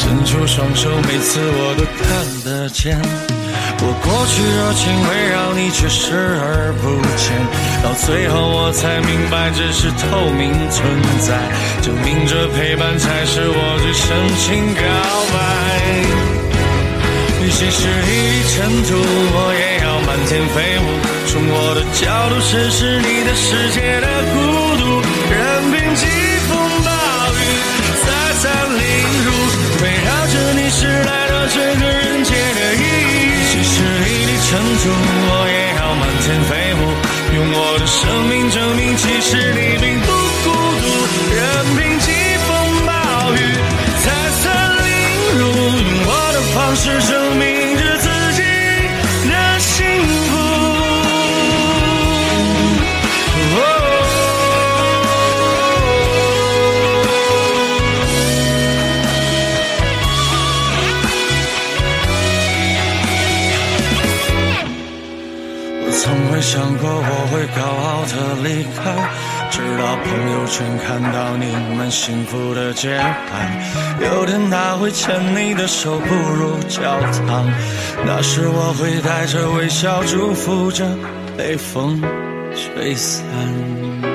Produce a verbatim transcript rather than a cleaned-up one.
伸出双手，每次我都看得见。我过去热情会让你却视而不见，到最后我才明白这是透明存在，证明着陪伴才是我最深情告白。即使一粒尘土，我也要满天飞舞，从我的角度审视你的世界的孤独，任凭疾风暴雨再三凌辱，围绕着你是来到这个人间的意义。即使一粒尘土，我也要满天飞舞，用我的生命证明其实你并不孤独，任凭疾风暴雨再三凌辱，用我的方式证明着自己的幸福。从未想过我会高傲的离开，直到朋友圈看到你们幸福的节拍，有天他会牵你的手步入教堂，那时我会带着微笑祝福着被风吹散。